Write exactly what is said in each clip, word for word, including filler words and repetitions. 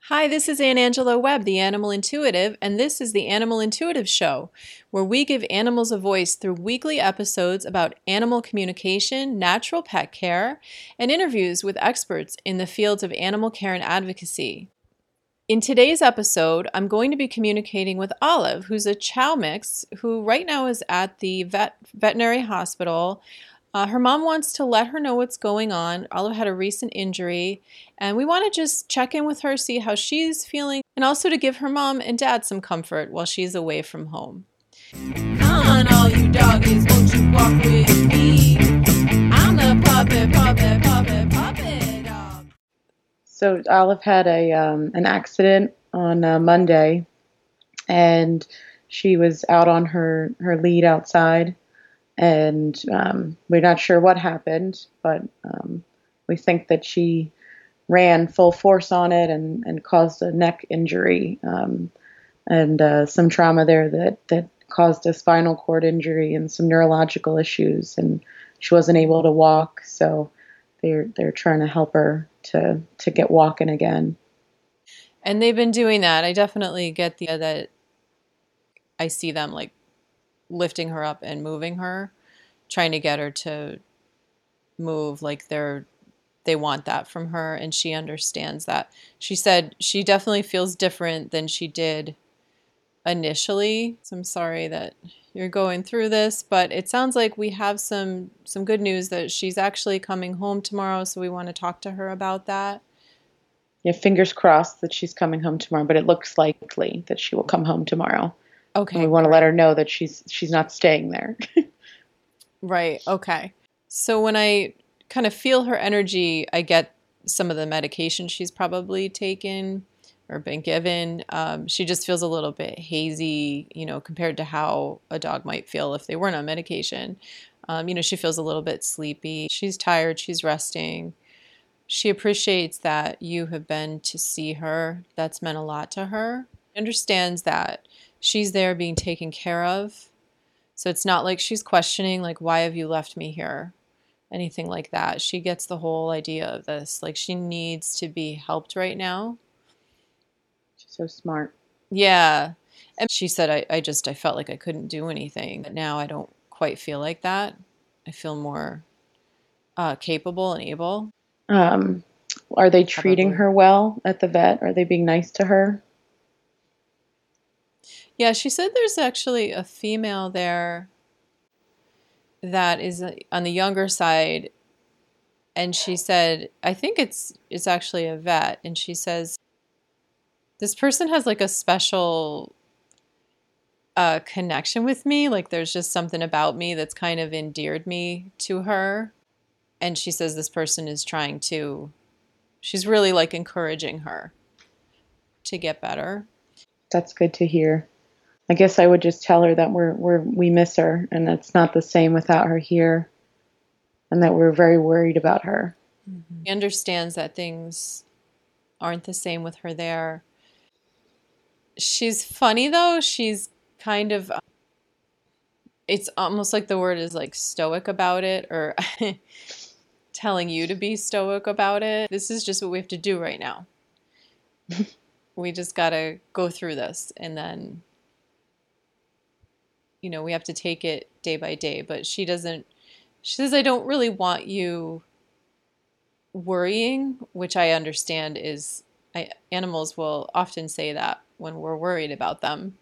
Hi, this is Ann Angela Webb, the Animal Intuitive, and this is the Animal Intuitive Show, where we give animals a voice through weekly episodes about animal communication, natural pet care, and interviews with experts in the fields of animal care and advocacy. In today's episode, I'm going to be communicating with Olive, who's a chow mix who right now is at the vet veterinary hospital. Uh, her mom wants to let her know what's going on. Olive had a recent injury, and we want to just check in with her, see how she's feeling, and also to give her mom and dad some comfort while she's away from home. Come on, all you doggies, won't you walk with me? I'm the puppet, puppet, puppet, puppet dog. So Olive had a um, an accident on uh, Monday, and she was out on her, her lead outside. And um, we're not sure what happened, but um, we think that she ran full force on it and, and caused a neck injury um, and uh, some trauma there that, that caused a spinal cord injury and some neurological issues. And she wasn't able to walk, so they're they're trying to help her to to get walking again. And they've been doing that. I definitely get the that I see them like lifting her up and moving her, trying to get her to move, like they're they want that from her, and she understands that. She said she definitely feels different than she did initially. So I'm sorry that you're going through this, but it sounds like we have some some good news that she's actually coming home tomorrow, so we want to talk to her about that. Yeah, fingers crossed that she's coming home tomorrow, but it looks likely that she will come home tomorrow. Okay. And we want to let her know that she's she's not staying there. Right. Okay. So when I kind of feel her energy, I get some of the medication she's probably taken or been given. Um, she just feels a little bit hazy, you know, compared to how a dog might feel if they weren't on medication. Um, you know, she feels a little bit sleepy. She's tired. She's resting. She appreciates that you have been to see her. That's meant a lot to her. Understands that she's there being taken care of. So it's not like she's questioning, like, why have you left me here? Anything like that. She gets the whole idea of this. Like, she needs to be helped right now. She's so smart. Yeah. And she said, I, I just, I felt like I couldn't do anything. But now I don't quite feel like that. I feel more uh, capable and able. Um, are they treating Probably. her well at the vet? Are they being nice to her? Yeah, she said there's actually a female there that is on the younger side. And she said, I think it's it's actually a vet. And she says, this person has like a special uh, connection with me. Like there's just something about me that's kind of endeared me to her. And she says this person is trying to, she's really like encouraging her to get better. That's good to hear. I guess I would just tell her that we're we're we miss her, and it's not the same without her here, and that we're very worried about her. Mm-hmm. She understands that things aren't the same with her there. She's funny though. She's kind of, it's almost like the word is like stoic about it, or telling you to be stoic about it. This is just what we have to do right now. We just got to go through this, and then, you know, we have to take it day by day. But she doesn't, she says, I don't really want you worrying, which I understand is, I, animals will often say that when we're worried about them.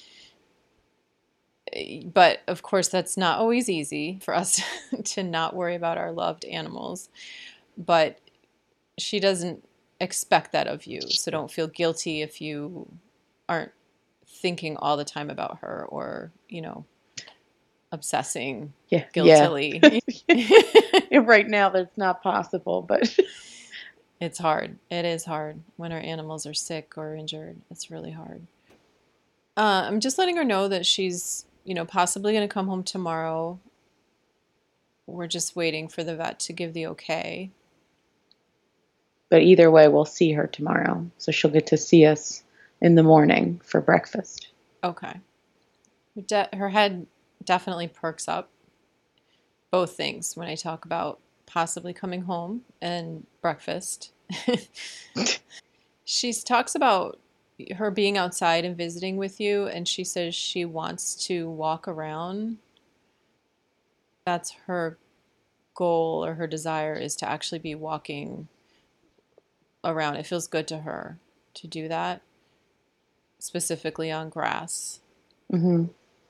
But of course, that's not always easy for us to not worry about our loved animals. But she doesn't expect that of you. So don't feel guilty if you aren't thinking all the time about her, or, you know, obsessing yeah, guiltily. Yeah. Right now, that's not possible, but it's hard. It is hard when our animals are sick or injured. It's really hard. Uh, I'm just letting her know that she's, you know, possibly going to come home tomorrow. We're just waiting for the vet to give the okay. But either way, we'll see her tomorrow. So she'll get to see us in the morning for breakfast. Okay. De- her head definitely perks up. Both things when I talk about possibly coming home and breakfast. She talks about her being outside and visiting with you, and she says she wants to walk around. That's her goal, or her desire is to actually be walking around. It feels good to her to do that, specifically on grass. Mm-hmm.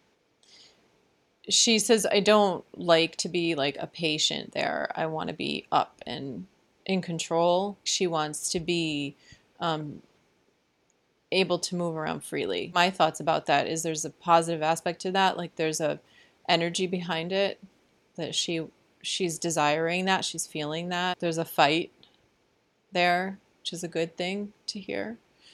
She says, I don't like to be like a patient there. I want to be up and in control. She wants to be um, able to move around freely. My thoughts about that is there's a positive aspect to that. Like there's a energy behind it that she she's desiring that. She's feeling that. There's a fight there, which is a good thing to hear.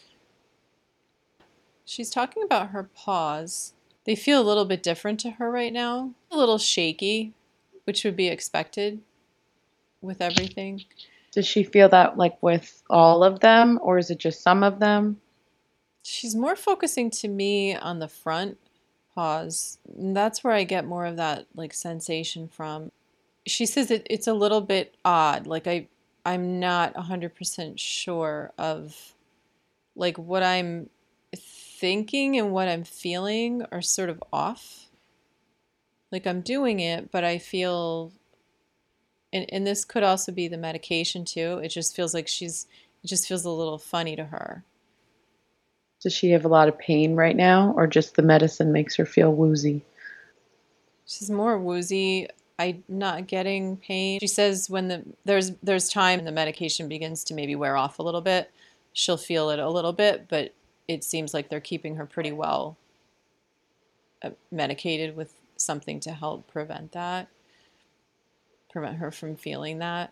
She's talking about her paws. They feel a little bit different to her right now. A little shaky, which would be expected with everything. Does she feel that like with all of them, or is it just some of them? She's more focusing to me on the front paws. And that's where I get more of that like sensation from. She says it, it's a little bit odd. Like I, I'm not one hundred percent sure of like what I'm thinking and what I'm feeling are sort of off. Like I'm doing it, but I feel, and, and this could also be the medication too. It just feels like she's, it just feels a little funny to her. Does she have a lot of pain right now, or just the medicine makes her feel woozy? She's more woozy. I'm not getting pain. She says when the there's there's time and the medication begins to maybe wear off a little bit, she'll feel it a little bit, but it seems like they're keeping her pretty well uh, medicated with something to help prevent that, prevent her from feeling that.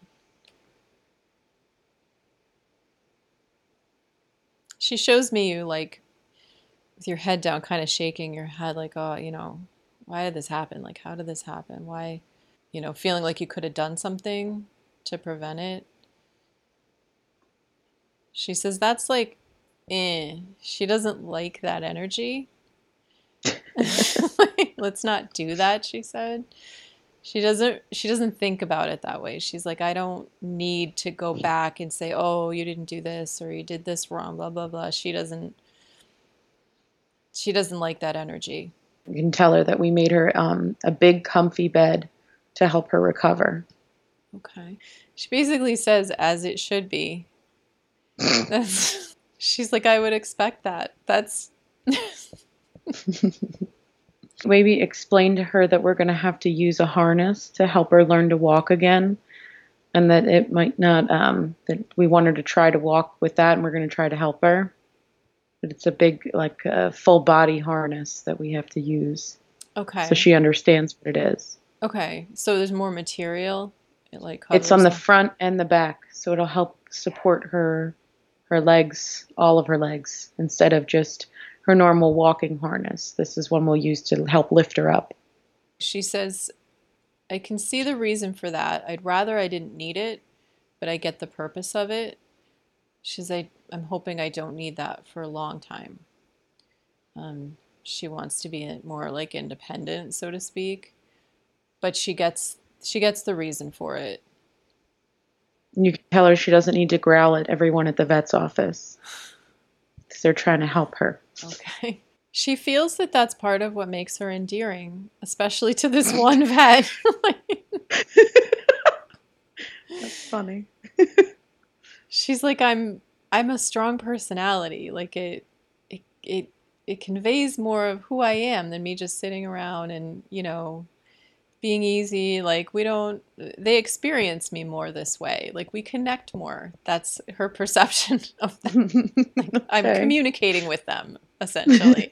She shows me you like with your head down, kind of shaking your head like, oh, you know, why did this happen? Like, how did this happen? Why, you know, feeling like you could have done something to prevent it. She says that's like, eh. She doesn't like that energy. Let's not do that, she said. She doesn't she doesn't think about it that way. She's like, I don't need to go back and say, oh, you didn't do this or you did this wrong, blah, blah, blah. She doesn't she doesn't like that energy. You can tell her that we made her um, a big comfy bed to help her recover. Okay. She basically says, as it should be. That's, she's like, I would expect that. That's... Maybe explain to her that we're going to have to use a harness to help her learn to walk again. And that it might not, um, that we want her to try to walk with that and we're going to try to help her. But it's a big, like, uh, full body harness that we have to use. Okay. So she understands what it is. Okay. So there's more material? It like covers It's on the them. front and the back. So it'll help support her, her legs, all of her legs, instead of just her normal walking harness. This is one we'll use to help lift her up. She says, I can see the reason for that. I'd rather I didn't need it, but I get the purpose of it. She's like, I'm hoping I don't need that for a long time. Um, she wants to be more like independent, so to speak, but she gets she gets the reason for it. You can tell her she doesn't need to growl at everyone at the vet's office because they're trying to help her. Okay. She feels that that's part of what makes her endearing, especially to this one vet. That's funny. She's like, I'm I'm a strong personality. Like it it it it conveys more of who I am than me just sitting around and, you know, being easy. Like we don't they experience me more this way. Like we connect more. That's her perception of them. Like, okay. I'm communicating with them, essentially.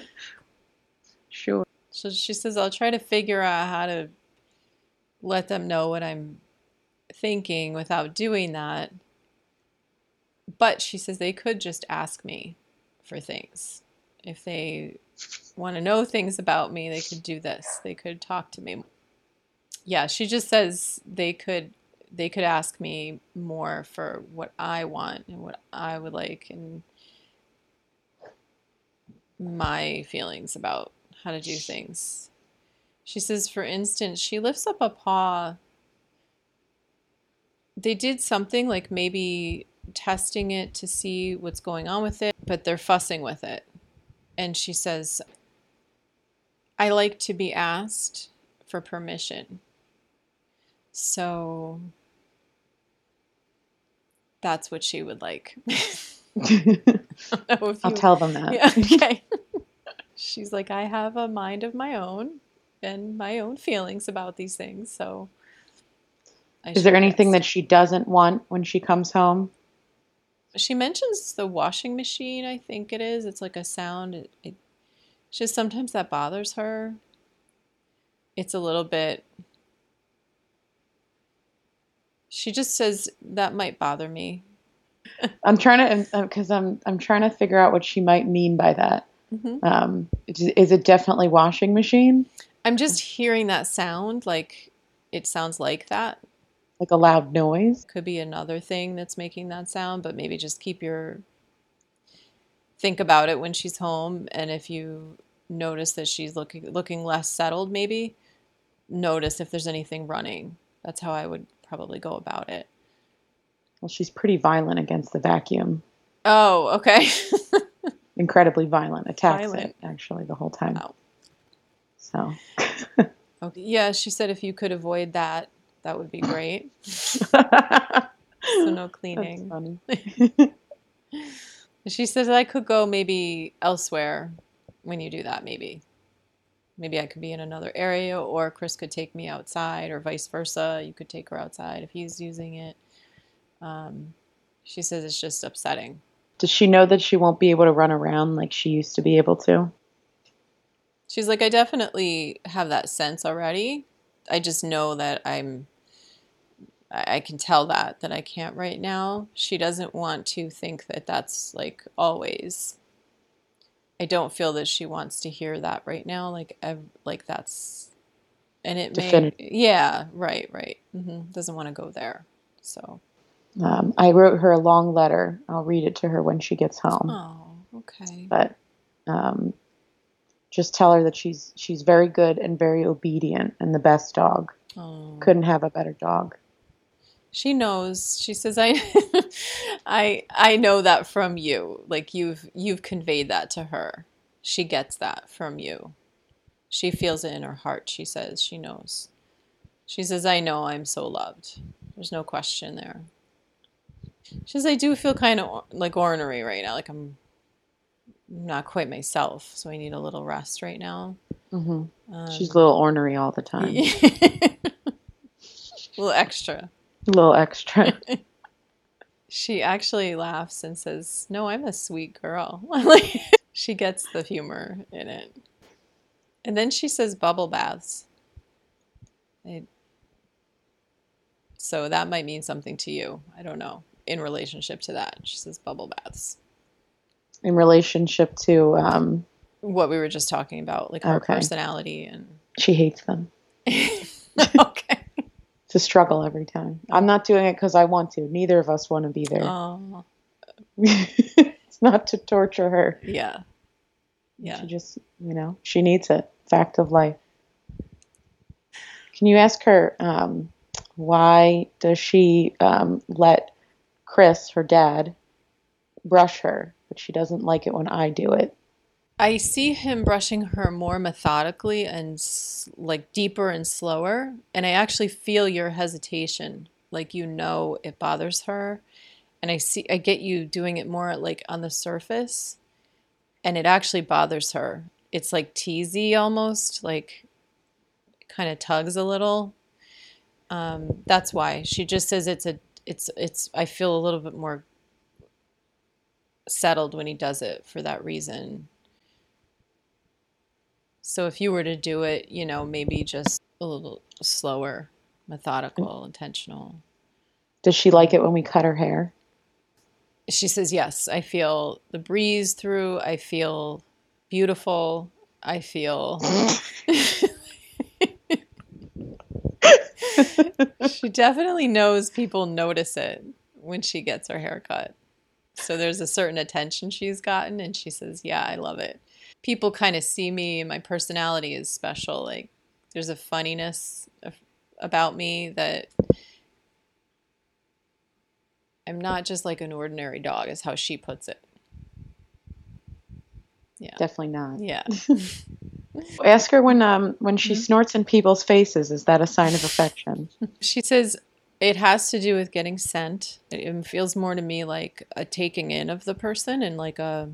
Sure. So she says, I'll try to figure out how to let them know what I'm thinking without doing that. But she says they could just ask me for things. If they want to know things about me, they could do this. They could talk to me. Yeah, she just says they could they could ask me more for what I want and what I would like and my feelings about how to do things. She says, for instance, she lifts up a paw. They did something like maybe testing it to see what's going on with it, but they're fussing with it. And she says, I like to be asked for permission. So that's what she would like. I'll you... tell them that. Yeah, okay. She's like, I have a mind of my own and my own feelings about these things. So I is there anything guess. that she doesn't want when she comes home? She mentions the washing machine, I think it is. It's like a sound. It, it just sometimes that bothers her. It's a little bit. She just says that might bother me. I'm trying to, because I'm I'm trying to figure out what she might mean by that. Mm-hmm. Um, is it definitely washing machine? I'm just hearing that sound, like it sounds like that. Like a loud noise? Could be another thing that's making that sound, but maybe just keep your, think about it when she's home. And if you notice that she's looking looking less settled, maybe notice if there's anything running. That's how I would probably go about it. Well, she's pretty violent against the vacuum. Oh, okay. Incredibly violent. Attacks violent. it, actually, the whole time. Wow. So. Okay. Yeah, she said if you could avoid that, that would be great. So no cleaning. That's funny. She says I could go maybe elsewhere when you do that, maybe. Maybe I could be in another area, or Chris could take me outside, or vice versa. You could take her outside if he's using it. Um, she says it's just upsetting. Does she know that she won't be able to run around like she used to be able to? She's like, I definitely have that sense already. I just know that I'm, I can tell that, that I can't right now. She doesn't want to think that that's like always. I don't feel that she wants to hear that right now. Like, ev- like that's, and it Definitive. may, yeah, right, right. Mm-hmm. Doesn't want to go there. So. Um, I wrote her a long letter. I'll read it to her when she gets home. Oh, okay. But um, just tell her that she's she's very good and very obedient and the best dog. Oh. Couldn't have a better dog. She knows. She says, "I, I, I know that from you. Like you've you've conveyed that to her. She gets that from you. She feels it in her heart." She says, "She knows." She says, "I know I'm so loved. There's no question there." She says, I do feel kind of like ornery right now. Like I'm not quite myself. So I need a little rest right now. Mm-hmm. Um, She's a little ornery all the time. A little extra. A little extra. She actually laughs and says, no, I'm a sweet girl. She gets the humor in it. And then she says bubble baths. I, so that might mean something to you. I don't know. In relationship to that, she says bubble baths. In relationship to um, what we were just talking about, like her okay. personality, and she hates them. Okay, it's a struggle every time. I'm not doing it because I want to. Neither of us want to be there. Oh, it's not to torture her. Yeah, yeah. She just, you know, she needs it. Fact of life. Can you ask her um, why does she um, let Chris, her dad, brush her, but she doesn't like it when I do it? I see him brushing her more methodically and like deeper and slower. And I actually feel your hesitation. Like, you know, it bothers her. And I see, I get you doing it more like on the surface, and it actually bothers her. It's like teasy almost, like it kind of tugs a little. Um, that's why she just says it's a It's, it's, I feel a little bit more settled when he does it for that reason. So if you were to do it, you know, maybe just a little slower, methodical, intentional. Does she like it when we cut her hair? She says, yes, I feel the breeze through. I feel beautiful. I feel. She definitely knows people notice it when she gets her hair cut. So there's a certain attention she's gotten, and she says, yeah, I love it. People kind of see me, and my personality is special. Like, there's a funniness of, about me that I'm not just like an ordinary dog, is how she puts it. Yeah. Definitely not. Yeah. Ask her when um when she Mhm. snorts in people's faces, is that a sign of affection? She says it has to do with getting scent. It, it feels more to me like a taking in of the person and like a.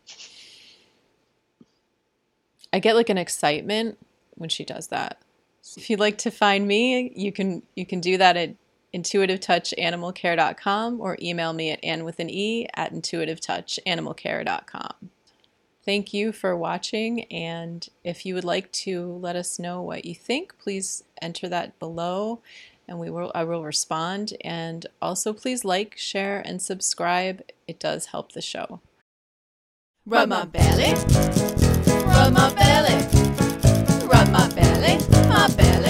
I get like an excitement when she does that. So if you'd like to find me, you can you can do that at intuitive touch animal care dot com or email me at ann with an e at intuitive touch animal care dot com. Thank you for watching, and if you would like to let us know what you think, please enter that below, and we will I will respond. And also, please like, share, and subscribe. It does help the show. Rub my belly, rub my belly, rub my belly, my belly.